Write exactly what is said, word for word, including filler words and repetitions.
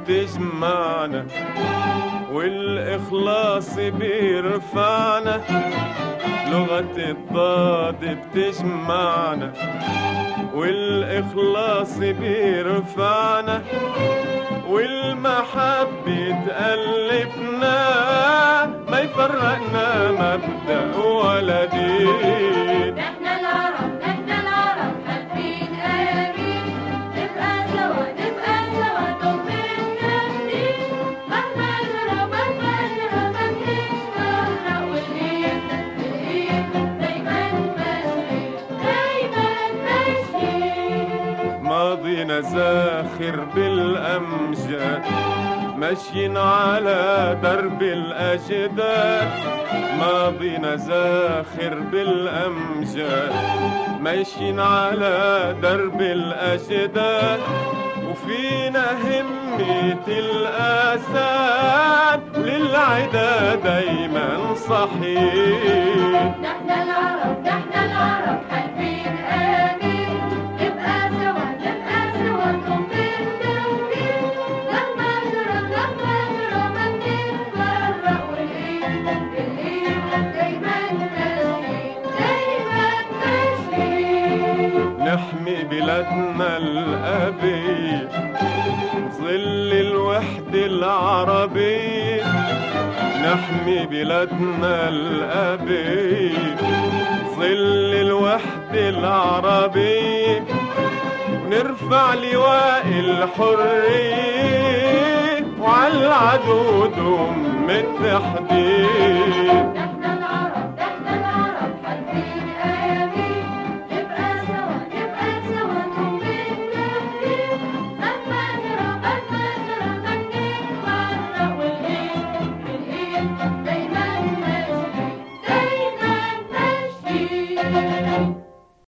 بتجمعنا والإخلاص بيرفعنا، لغة الضاد بتجمعنا والإخلاص بيرفعنا، والمحبة تألفنا ما يفرقنا مبدأ ولا دين. نحنا العرب نحنا العرب حالفين آمين، نبقى سوا نبقى سوا توفيقنا جديد، مهما جرى مهما جرى ما بنتفرق، والإيد بالإيد دايما ماشيين دايما ماشيين. ماضينا زاخر بالأمجاد ماشيين على درب الأجداد، ماضينا زاخر بالأمجاد ماشيين على درب الأجداد، وفينا همة الأساد للعدا دايما صحيح. نحنا العرب نحنا العرب حالفين آمين، نبقى سوا نبقى سوا توفيقنا جديد، مهما جرى مهما جرى ما بنتفرق، والإيد بالإيد دايما ماشيين دايما ماشيين. نحمي بلادنا الأبية ظل الوحدة العربية، نحمي بلادنا الأبية ظل الوحدة العربية، نرفع لواء الحرية وعلى العدو دم التحديد.